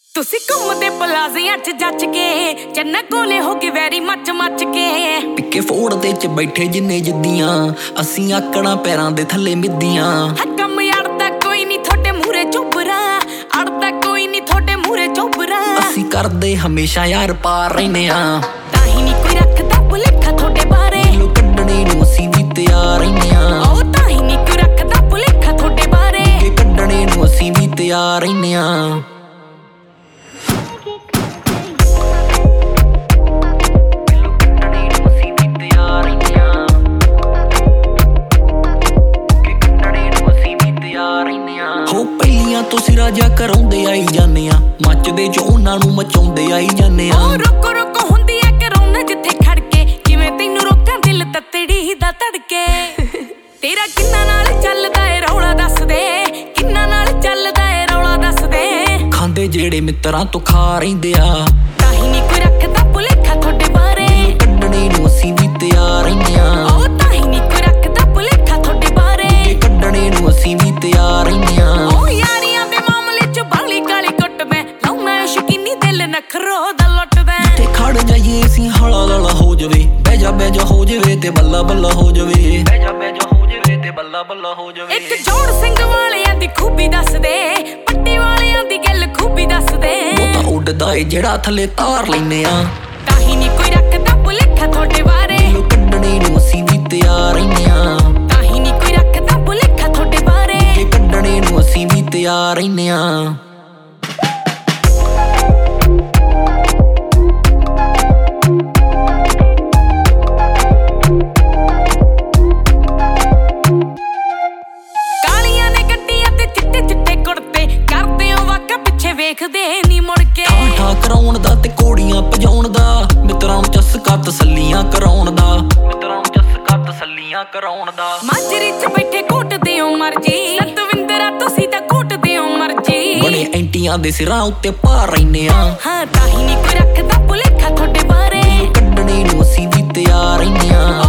ਤੁਸੀਂ ਘੁੰਮਦੇ ਪਲਾਜ਼ਿਆਂ 'ਚ ਜੱਜ ਕੇ ਚੰਨਾ ਕੋਲੇ ਹੋ ਗਏ ਵੈਰੀ ਮੱਚ ਕੇ ਟਿੱਕੇ ਫੋੜਦੇ 'ਚ ਬੈਠੇ ਜਿੰਨੇ ਜਿੱਦੀਆਂ ਅਸੀਂ ਆਕਣਾ ਪੈਰਾਂ ਦੇ ਥੱਲੇ ਮਿੱਦੀਆਂ। ਕੰਮ ਅੜਦਾ ਕੋਈ ਨਹੀਂ ਤੁਹਾਡੇ ਮੂਹਰੇ ਚੁੱਬਰਾ, ਅੜਦਾ ਕੋਈ ਨਹੀਂ ਤੁਹਾਡੇ ਮੂਹਰੇ ਚੁੱਬਰਾ। ਅਸੀਂ ਕਰਦੇ ਹਮੇਸ਼ਾ ਯਾਰ ਪਾਰ ਰਹਿੰਦੇ ਆ, ਤਾਂ ਹੀ ਨਹੀਂ ਕੋਈ ਰੱਖਦਾ ਭੁਲੇਖਾ ਤੁਹਾਡੇ ਬਾਰੇ। ਦਿਲੋਂ ਕੱਢਣੇ ਨੂੰ ਅਸੀਂ ਵੀ ਤਿਆਰ ਰਹਿੰਦੇ ਆ, ਉਹ ਤਾਂ ਹੀ ਨਹੀਂ ਕੋਈ ਰੱਖਦਾ ਭੁਲੇਖਾ ਤੁਹਾਡੇ ਬਾਰੇ। ਕੱਢਣੇ ਨੂੰ ਅਸੀਂ ਵੀ ਤਿਆਰ ਰਹਿੰਦੇ ਆ। ਤੁਸੀਂ ਰਾਜਾ ਕਰਾਉਂਦੇ ਆਈ ਜਾਂਦੇ ਆ, ਮੱਚਦੇ ਜੋ ਉਹਨਾਂ ਨੂੰ ਮਚਾਉਂਦੇ ਆਈ ਜਾਂਦੇ ਆ। ਰੋਕੋ ਰੋਕੋ ਹੁੰਦੀ ਆ ਕਰਾਉਣਾ ਜਿੱਥੇ ਖੜ ਕੇ, ਕਿਵੇਂ ਤੈਨੂੰ ਰੋਕਾਂ ਦਿਲ ਤਤੜੀ ਦਾ ਧੜਕੇ। ਤੇਰਾ ਕਿੰਨਾ ਨਾਲ ਚੱਲਦਾ ਏ ਰੌਲਾ ਦੱਸ ਦੇ, ਕਿੰਨਾ ਨਾਲ ਚੱਲਦਾ ਏ ਰੌਲਾ ਦੱਸ ਦੇ। ਖਾਂਦੇ ਜਿਹੜੇ ਮਿੱਤਰਾਂ ਤੋਂ ਖਾ ਰਹਿੰਦੇ ਆ, ਤਾਂ ਹੀ ਨਹੀਂ ਕੋਈ ਰੱਖਦਾ ਭੁਲੇਖਾ ਤੁਹਾਡੇ ਬਾਰੇ। ਕੱਢਣੇ ਨੂੰ ਅਸੀਂ ਵੀ ਤਿਆਰ ਰਹਿੰਦੇ ਆ, ਉਹ ਤਾਂ ਹੀ ਨਹੀਂ ਕੋਈ ਰੱਖਦਾ ਭੁਲੇਖਾ ਤੁਹਾਡੇ ਬਾਰੇ। ਕੱਢਣੇ ਨੂੰ ਅਸੀਂ ਵੀ ਤਿਆਰ ਰਹਿੰਦੇ ਆ। ਨਖਰੋ ਦਾ ਲੁੱਟਦਾ ਤੇ ਖੜ ਜਾਈਏ ਅਸੀਂ ਹਲਾ ਲਲਾ ਹੋ ਜਾਵੇ, ਬਹਿ ਜਾ ਹੋ ਜਾਵੇ ਤੇ ਬੱਲਾ ਬੱਲਾ ਹੋ ਜਾਵੇ, ਬਹਿ ਜਾ ਹੋ ਜਾਵੇ ਤੇ ਬੱਲਾ ਬੱਲਾ ਹੋ ਜਾਵੇ। ਇੱਕ ਜੋੜ ਸਿੰਘ ਵਾਲਿਆਂ ਦੀ ਖੂਬੀ ਦੱਸ ਦੇ, ਪੱਟੀ ਵਾਲਿਆਂ ਦੀ ਗੱਲ ਖੂਬੀ ਦੱਸ ਦੇ। ਉਹ ਤਾਂ ਉੱਡਦਾ ਏ ਜਿਹੜਾ ਥੱਲੇ ਤਾਰ ਲੈਨੇ ਆ, ਤਾਂ ਹੀ ਨਹੀਂ ਕੋਈ ਰੱਖਦਾ ਭੁਲੇਖਾ ਤੁਹਾਡੇ ਬਾਰੇ। ਕੱਢਣੇ ਨੂੰ ਅਸੀਂ ਵੀ ਤਿਆਰ ਰਹਿੰਦੇ ਆ, ਤਾਂ ਹੀ ਨਹੀਂ ਕੋਈ ਰੱਖਦਾ ਭੁਲੇਖਾ ਤੁਹਾਡੇ ਬਾਰੇ। ਕੱਢਣੇ ਨੂੰ ਅਸੀਂ ਵੀ ਤਿਆਰ ਰਹਿੰਦੇ ਆ। ਵੇਖਦੇ ਨੀ ਮੁੜ ਕੇ ਠਾਠਾ ਕਰਾਉਣ ਦਾ ਤੇ ਕੋੜੀਆਂ ਭਜਾਉਣ ਦਾ, ਮਿੱਤਰਾਂ ਨੂੰ ਚਸਕਾ ਤਸੱਲੀਆਂ ਕਰਾਉਣ ਦਾ, ਮਿੱਤਰਾਂ ਨੂੰ ਚਸਕਾ ਤਸੱਲੀਆਂ ਕਰਾਉਣ ਦਾ। ਮਾਜਰੀ 'ਚ ਬੈਠੇ ਘੁੱਟਦੇ ਹੋ ਮਰਜੀ, ਸਤਵਿੰਦਰਾ ਤੁਸੀਂ ਤਾਂ ਘੁੱਟਦੇ ਹੋ ਮਰਜੀ। ਬੜੇ ਐਂਟੀਆਂ ਦੇ ਸਿਰਾਂ ਉੱਤੇ ਭਾਰ ਰਹਿੰਦੇ ਆ, ਹਾਂ ਤਾਂ ਹੀ ਨਹੀਂ ਕੋਈ ਰੱਖਦਾ ਭੁਲੇਖਾ ਤੁਹਾਡੇ ਬਾਰੇ। ਕੱਢਣੇ ਨੂੰ ਅਸੀਂ ਵੀ ਤਿਆਰ ਰਹਿੰਦੇ ਆ।